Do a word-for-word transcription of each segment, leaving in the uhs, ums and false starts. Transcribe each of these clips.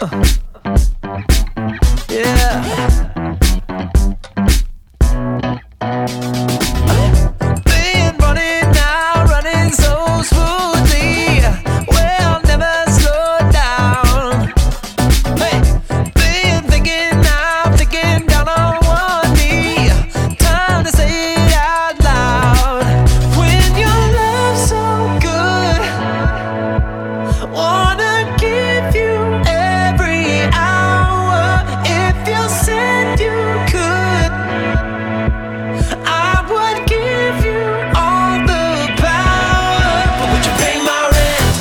Yeah. Been running now, running so smoothly. Well, never slow down. Hey, been thinking now, thinking down on one knee. Time to say it out loud. When your love's so good, wanna give you every hour. If you said you could, I would give you all the power. But would you pay my rent?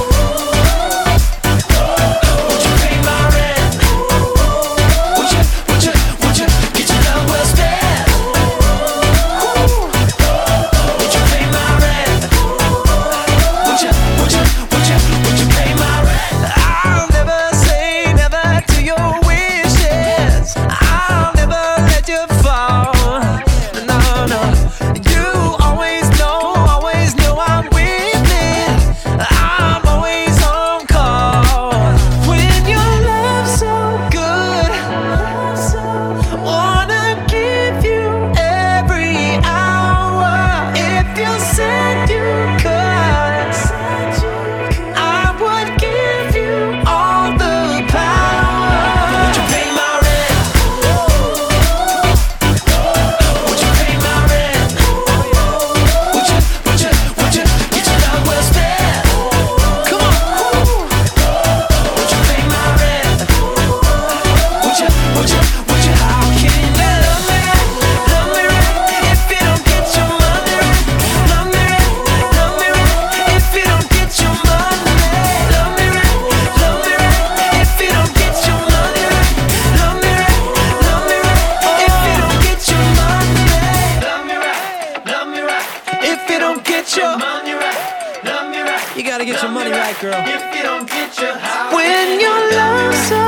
Would you pay my rent? Would you, would you, would you get your love well spent? Would you pay my rent? Would you, would you, would you, would you pay my rent? I'll never say never to your wishes. I'll never let you fall. No, no. You always know, always know I'm with it. I'm always on call. When your love's so good, wanna give you every hour. If you said you could, I would give you all the power. Would you pay my rent? Would you pay my rent? Would you, would you, would you get your love well spent? Come on. Would you pay my rent? Would you, would you, would you? How can you love me right, love me right if you don't get your money right? Love me right, love me right if you don't get your money. Love me right, love me right if you don't get your money right. Love me right, love me right if you don't get your money. Love me right, love me right if you don't get your money right. Love me right. You gotta get your money right, girl. If you don't get your house. When your love's so